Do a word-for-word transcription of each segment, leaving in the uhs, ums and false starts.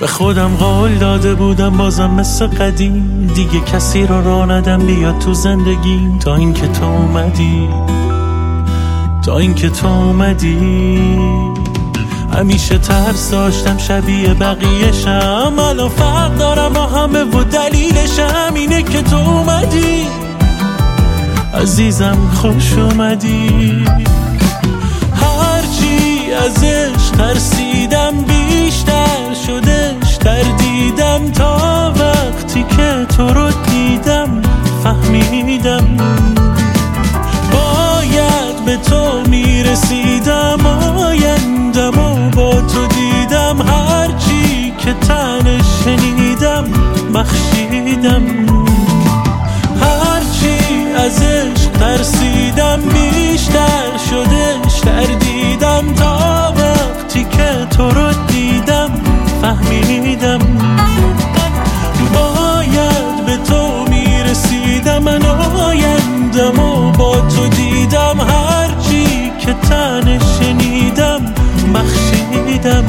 به خودم قول داده بودم بازم مثل قدیم دیگه کسی رو راه ندم بیاد تو زندگیم، تا اینکه تو اومدی، تا اینکه تو اومدی. همیشه ترس داشتم شبیه بقیه شم، الان فرق دارم با همه و دلیلشم اینه که تو اومدی عزیزم، خوش اومدی. هرچی از عشق ترسیدم بیشتر شدش تردیدم، تا وقتی که تو رو دیدم فهمیدم باید به تو میرسیدم، آیندم و با تو دیدم، هرچی که تنش شنیدم بخشیدم. هرچی از عشق ترسیدم بیشتر شدش تردیدم، تا وقتی که تو رو دیدم فهمیدم باید به تو میرسیدم، من آیندم و با تو دیدم، هرچی که تنش شنیدم بخشیدم.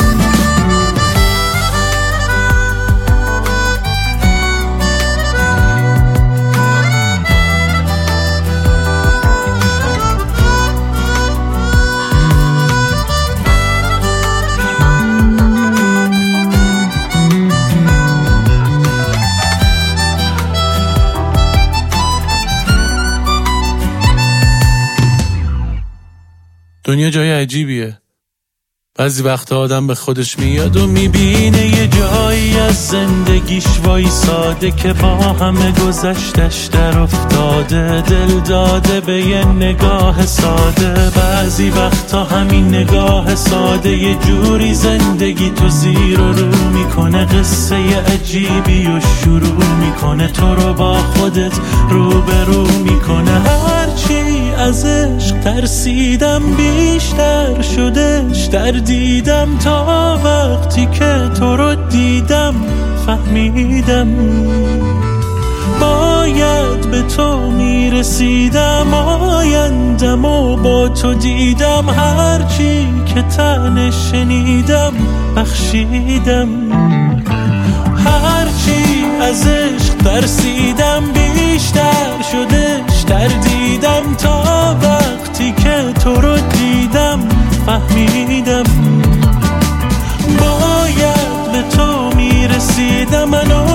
دنیا جای عجیبیه، بعضی وقت آدم به خودش میاد و میبینه یه جایی از زندگیش وای ساده که با همه گذشتش در افتاده، دل داده به یه نگاه ساده. بعضی وقتا همین نگاه ساده یه جوری زندگی تو زیر و رو میکنه، قصه عجیبی و شروع میکنه، تو رو با خودت رو به رو میکنه. هرچی از عشق ترسیدم بیشتر شدش تردیدم، تا وقتی که تو رو دیدم فهمیدم باید به تو میرسیدم، آیندم و با تو دیدم، هرچی که تنش شنیدم بخشیدم. هرچی از عشق ترسیدم بیشتر شدش تردیدم، تا وقتی که تو رو دیدم فهمیدم باید به تو میرسیدم، من